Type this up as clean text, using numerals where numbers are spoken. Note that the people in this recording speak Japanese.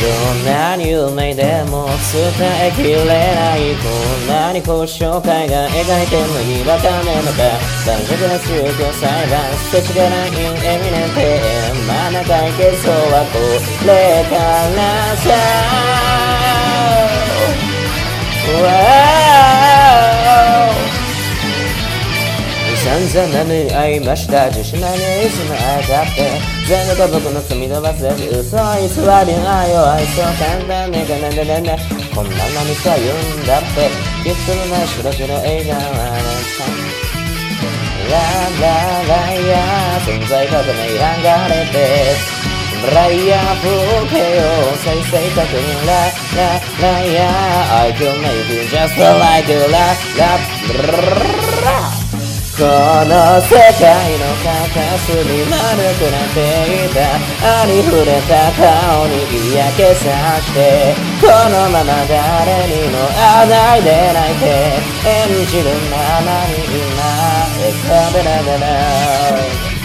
んなに有名でも伝えきれないこんなに高尚絵が描いてるのにわかんねえのか盤石な宗教裁判世知がないエミネンテ真ん中いけそうはこれからさ散々な目に遭いました自信ないねいつもあたって全部が僕の罪の忘れず嘘偽り愛を愛そう簡単ねがなんでなんだこんな何さ言うんだってきっとのない白黒映画はラララや存在かとない流れてライヤー風景を再生確認ラララや I can make you just like a la この世界の片隅丸くなっていたありふれた顔に嫌気さしてこのまま誰にも会わないで泣いて演じるままに今選べられない